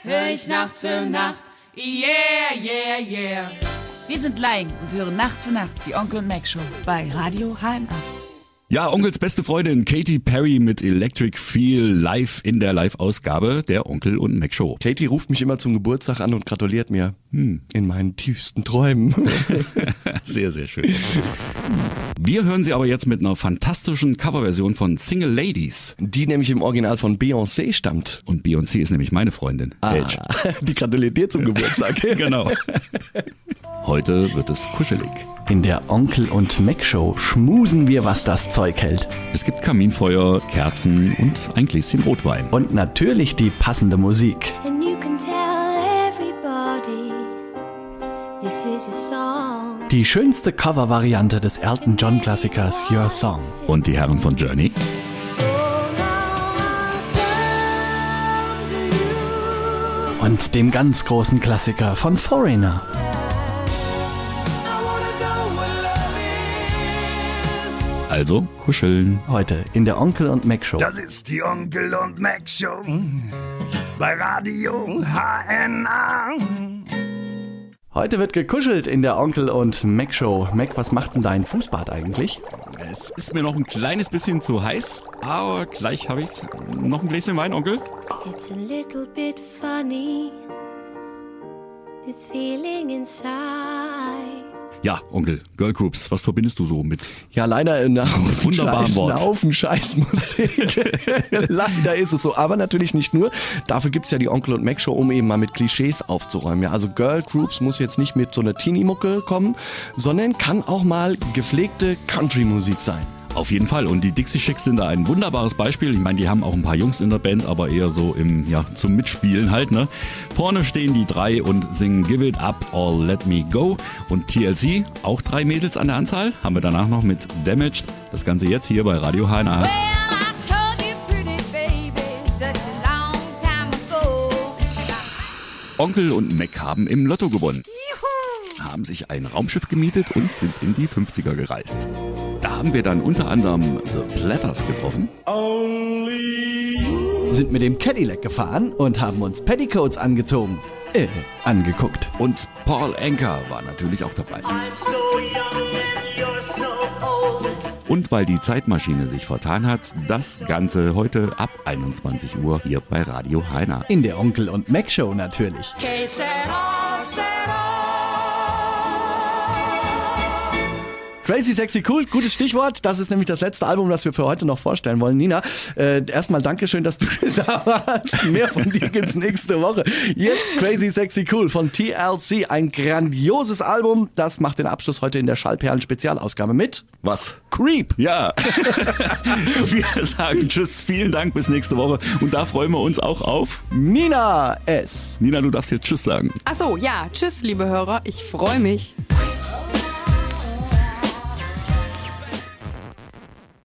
hör ich Nacht für Nacht, yeah, yeah, yeah. Wir sind Laing und hören Nacht für Nacht die Onkel und Mac Show bei Radio HNA. Ja, Onkels beste Freundin Katy Perry mit Electric Feel live in der Live-Ausgabe der Onkel und Mac Show. Katy ruft mich immer zum Geburtstag an und gratuliert mir. In meinen tiefsten Träumen. Sehr, sehr schön. Wir hören sie aber jetzt mit einer fantastischen Coverversion von Single Ladies. Die nämlich im Original von Beyoncé stammt. Und Beyoncé ist nämlich meine Freundin. Die gratuliert dir zum Geburtstag. Genau. Heute wird es kuschelig. In der Onkel und Mac Show schmusen wir, was das Zeug hält. Es gibt Kaminfeuer, Kerzen und ein Gläschen Rotwein. Und natürlich die passende Musik. And you can tell everybody this is your song. Die schönste Covervariante des Elton John Klassikers Your Song. Und die Herren von Journey? Und dem ganz großen Klassiker von Foreigner. Also kuscheln. Heute in der Onkel und Mac Show. Das ist die Onkel und Mac Show bei Radio HNA. Heute wird gekuschelt in der Onkel und Mac Show. Mac, was macht denn dein Fußbad eigentlich? Es ist mir noch ein kleines bisschen zu heiß, aber gleich habe ich's. Noch ein Gläschen Wein, Onkel? It's a little bit funny, this feeling inside. Ja, Onkel, Girlgroups, was verbindest du so mit? Ja, leider ein Wort. Haufen Scheißmusik. Leider ist es so, aber natürlich nicht nur. Dafür gibt's ja die Onkel und Mac Show, um eben mal mit Klischees aufzuräumen. Ja, also Girlgroups muss jetzt nicht mit so einer Teenie-Mucke kommen, sondern kann auch mal gepflegte Country-Musik sein. Auf jeden Fall. Und die Dixie Chicks sind da ein wunderbares Beispiel. Ich meine, die haben auch ein paar Jungs in der Band, aber eher so zum Mitspielen halt, ne? Vorne stehen die drei und singen Give It Up or Let Me Go. Und TLC, auch 3 Mädels an der Anzahl, haben wir danach noch mit Damaged. Das Ganze jetzt hier bei Radio HNA. Onkel und Mac haben im Lotto gewonnen. Haben sich ein Raumschiff gemietet und sind in die 50er gereist. Da haben wir dann unter anderem The Platters getroffen. Sind mit dem Cadillac gefahren und haben uns Petticoats angezogen. Angeguckt. Und Paul Anka war natürlich auch dabei. Und weil die Zeitmaschine sich vertan hat, das Ganze heute ab 21 Uhr hier bei Radio HNA. In der Onkel und Mac Show natürlich. Crazy, Sexy, Cool, gutes Stichwort. Das ist nämlich das letzte Album, das wir für heute noch vorstellen wollen. Nina, erstmal Dankeschön, dass du da warst. Mehr von dir gibt's nächste Woche. Jetzt Crazy, Sexy, Cool von TLC. Ein grandioses Album. Das macht den Abschluss heute in der Schallperlen-Spezialausgabe mit... Was? Creep. Ja. Wir sagen Tschüss, vielen Dank, bis nächste Woche. Und da freuen wir uns auch auf... Nina S. Nina, du darfst jetzt Tschüss sagen. Achso, ja, tschüss, liebe Hörer. Ich freue mich.